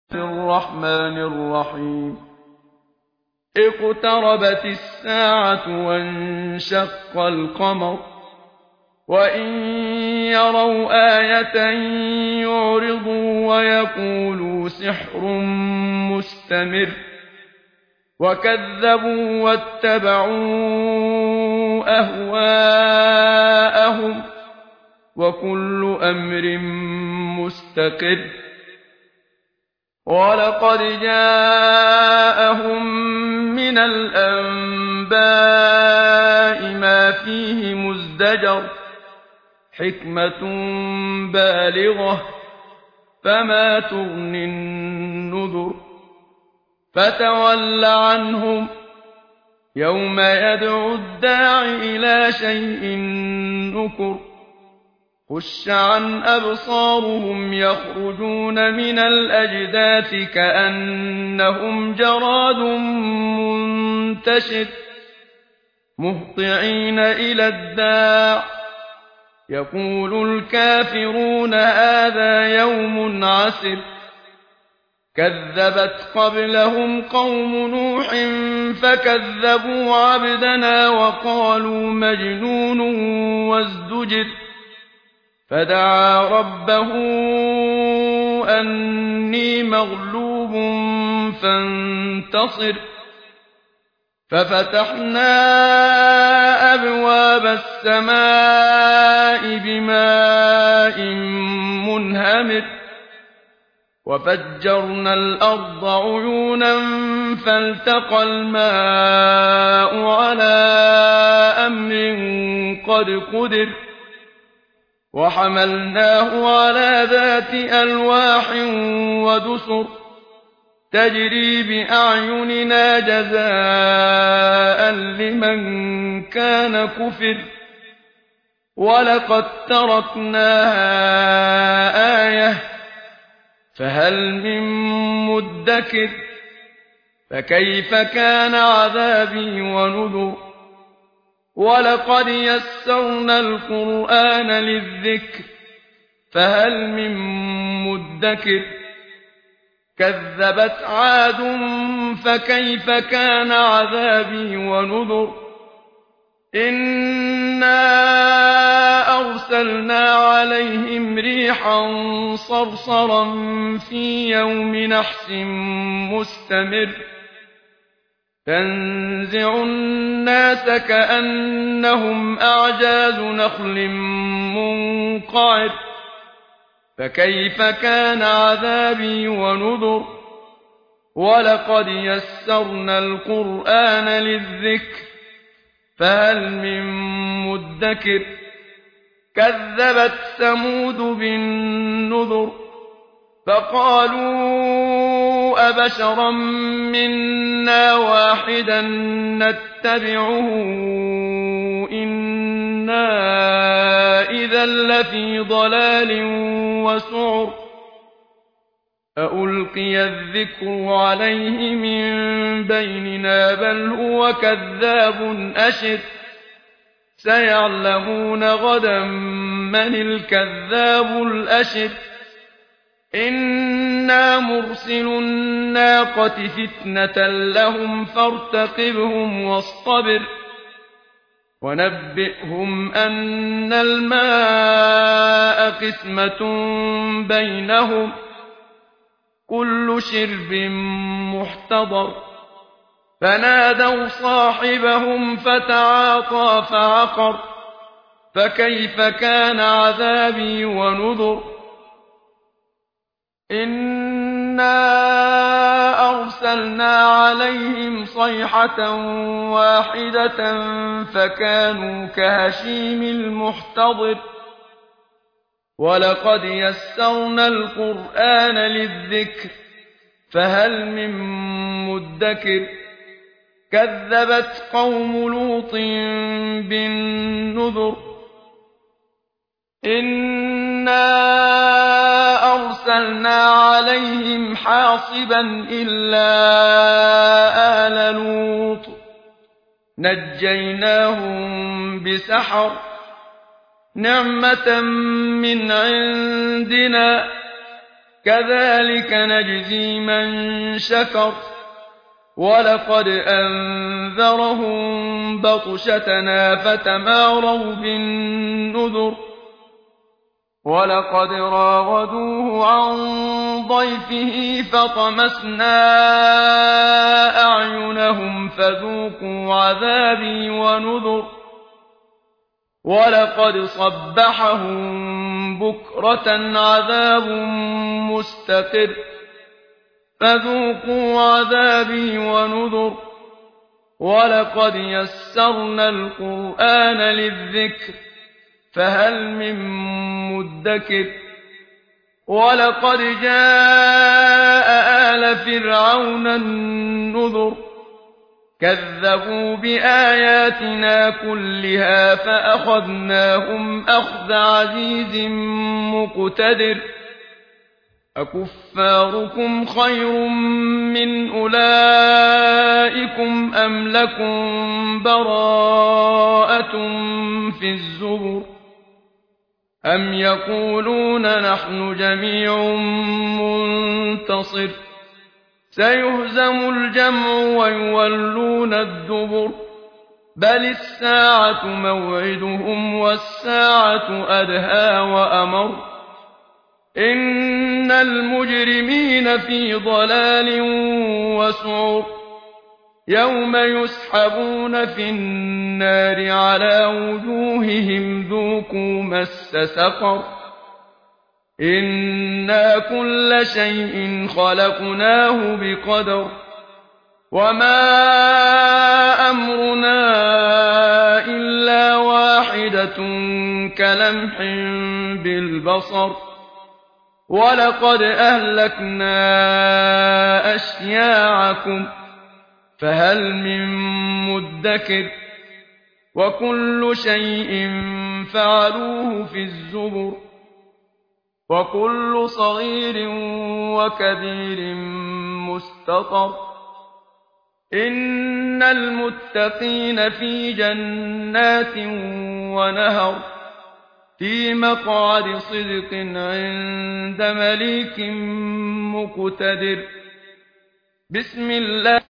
الرحمن الرحيم اقتربت الساعة وانشق القمر وإن يروا آية يعرضوا ويقولوا سحر مستمر وكذبوا واتبعوا أهواءهم وكل أمر مستقر ولقد جاءهم من الأنباء ما فيه مزدجر حكمة بالغة فما تغني النذر فتول عنهم يوم يدعو الداع إلى شيء نكر خش عن أبصارهم يخرجون من الأجداث كأنهم جراد منتشر مهطعين إلى الداع يقول الكافرون هذا يوم عسر كذبت قبلهم قوم نوح فكذبوا عبدنا وقالوا مجنون وازدجر فدعا ربه أني مغلوب فانتصر ففتحنا أبواب السماء بماء منهمر وفجرنا الأرض عيونا فالتقى الماء على أمر قد قدر وحملناه على ذات ألواح ودسر تجري بأعيننا جزاء لمن كان كفر ولقد تركناها آية فهل من مدكر فكيف كان عذابي ونذر ولقد يسرنا القرآن للذكر فهل من مدكر كذبت عاد فكيف كان عذابي ونذر إنا أرسلنا عليهم ريحا صرصرا في يوم نحس مستمر تنزع الناس كأنهم أعجاز نخل منقعر فكيف كان عذابي ونذر ولقد يسرنا القرآن للذكر فهل من مدكر كذبت ثمود بالنذر فقالوا أبشرا منا واحدا نتبعه إنا إذا لفي ضلال وسعر أألقي الذكر عليه من بيننا بل هو كذاب أشر سيعلمون غدا من الكذاب الأشر إنا مرسل الناقة فتنة لهم فارتقبهم واصطبر ونبئهم أن الماء قسمة بينهم كل شرب محتضر فنادوا صاحبهم فتعاطى فعقر فكيف كان عذابي ونذر إنا أرسلنا عليهم صيحة واحدة فكانوا كهشيم المحتضر ولقد يسرنا القرآن للذكر فهل من مدكر كذبت قوم لوط بالنذر إنا أرسلنا عليهم حاصبا إلا آل لوط نجيناهم بسحر نعمة من عندنا كذلك نجزي من شكر ولقد أنذرهم بطشتنا فتماروا بالنذر ولقد راودوه عن ضيفه فطمسنا أعينهم فذوقوا عذابي ونذر ولقد صبحهم بكرة عذاب مستقر فذوقوا عذابي ونذر ولقد يسرنا القرآن للذكر فهل من مدكر ولقد جاء آل فرعون النذر كذبوا بآياتنا كلها فأخذناهم أخذ عزيز مقتدر أكفاركم خير من أولئكم أم لكم براءة في الزبر أم يقولون نحن جميع منتصر سيهزم الجمع ويولون الدبر بل الساعة موعدهم والساعة أدهى وأمر إن المجرمين في ضلال وسعر يوم يسحبون في النار على وجوههم ذوقوا مس سقر إنا كل شيء خلقناه بقدر وما أمرنا إلا واحدة كلمح بالبصر ولقد أهلكنا أشياعكم فهل من مدكر وكل شيء فعلوه في الزبر وكل صغير وكبير مستطر إن المتقين في جنات ونهر في مقعد صدق عند مليك مقتدر بسم الله